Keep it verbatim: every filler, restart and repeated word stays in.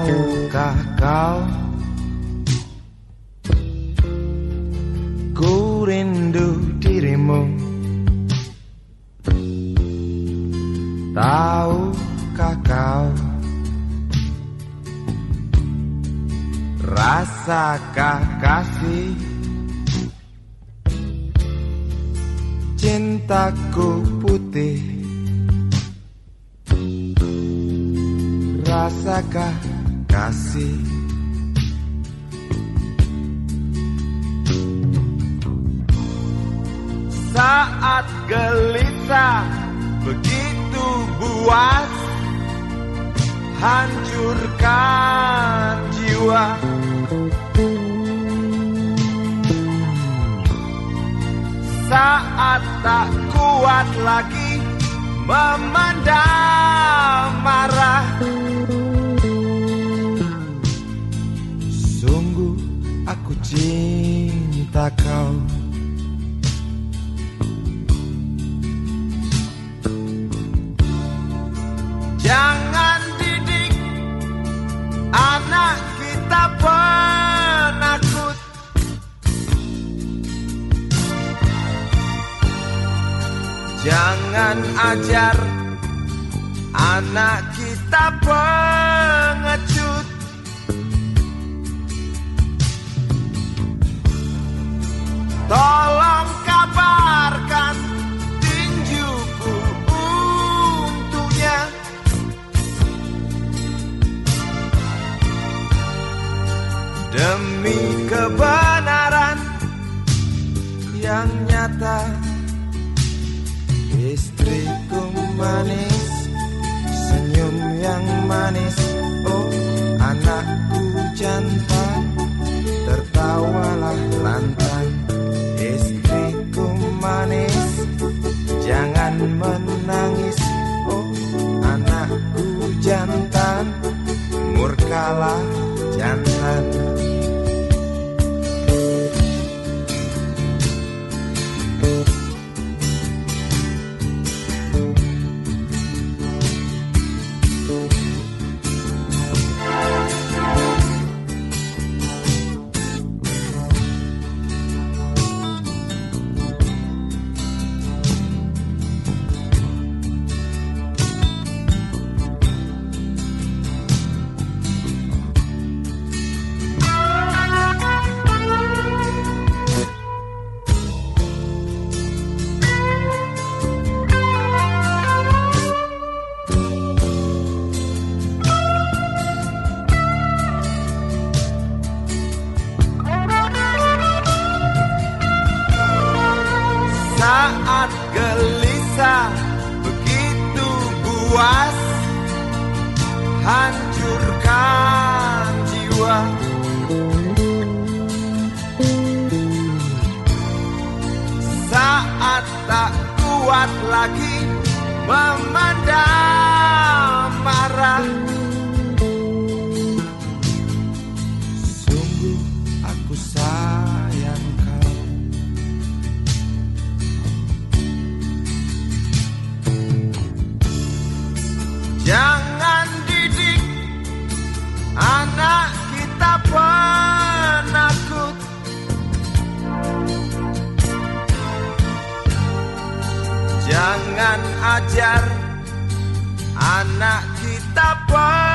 Tahukah kau, ku rindu dirimu. Tahukah kau, rasakah kasih cintaku putih? Rasakah kasih? Saat gelisah begitu buas, hancurkan jiwa. Saat tak kuat lagi memendam marah, sungguh aku cinta kau. Jangan didik anak kita penakut. Jangan ajar anak kita pengecut. Tolong kabarkan tinjuku untuknya. Demi kebenaran yang nyata, istriku manis, senyum yang manis. Oh, anakku jantan, tertawalah lantang. Istriku manis, jangan menangis. Oh, anakku jantan, murkalah jantan. Saat gelisah begitu buas, hancurkan jiwa. Saat tak kuat lagi memendam marah, sungguh aku sayang kau. Jangan didik anak kita penakut. Jangan ajar anak kita penakut.